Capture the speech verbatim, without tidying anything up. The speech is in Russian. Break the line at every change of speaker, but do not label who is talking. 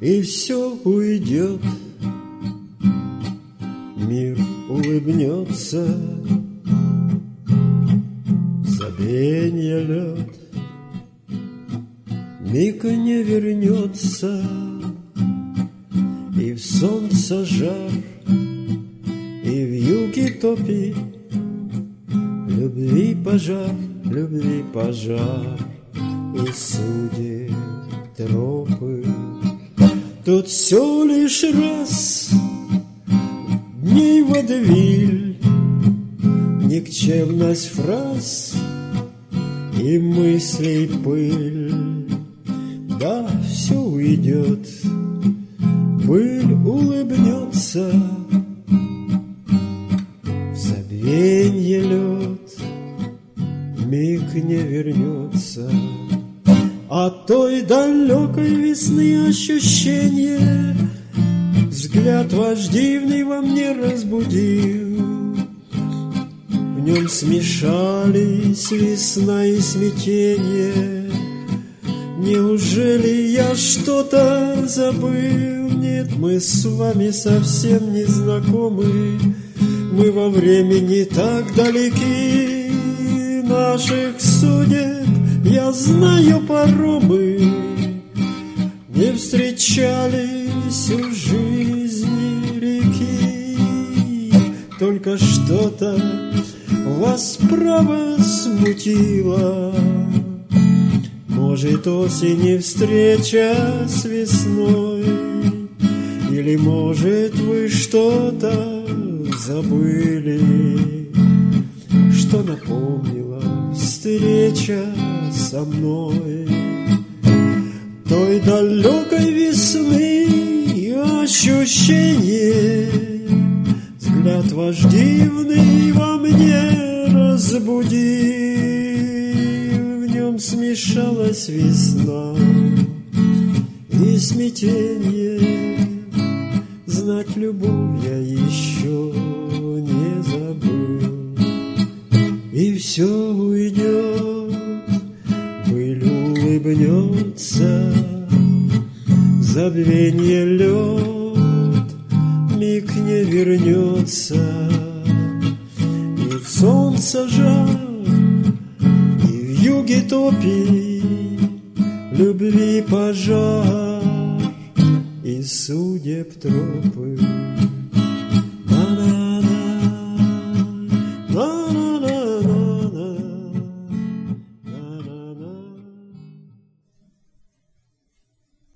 и все уйдет. Мир улыбнется, забвенье лед, миг не вернется, и в солнце жар, и в юге топи, любви пожар, любви пожар, и судеб тропы. Тут все лишь раз, дней водевиль, никчемность фраз и мыслей пыль. Да, все уйдет, пыль улыбнется, в забвенье лед, миг не вернется. А той далекой весны ощущение взгляд ваш дивный во мне разбудил. В нем смешались весна и смятение. Неужели я что-то забыл? Нет, мы с вами совсем не знакомы. Мы во времени так далеки. Наших судеб я знаю паромы. Не встречались у жизни реки. Только что-то вас право смутило. Может, осень и встреча с весной, или, может, вы что-то забыли, что напомнила встреча со мной. Той далекой весны ощущение взгляд ваш дивный во мне разбудил. В нем смешалась весна и смятение. Знать любовь я еще не забыл. И все уйдет, пыль улыбнется, забвенье лед, миг не вернется. И в солнце жар, и в юге топи, любви пожар, и судеб тропы.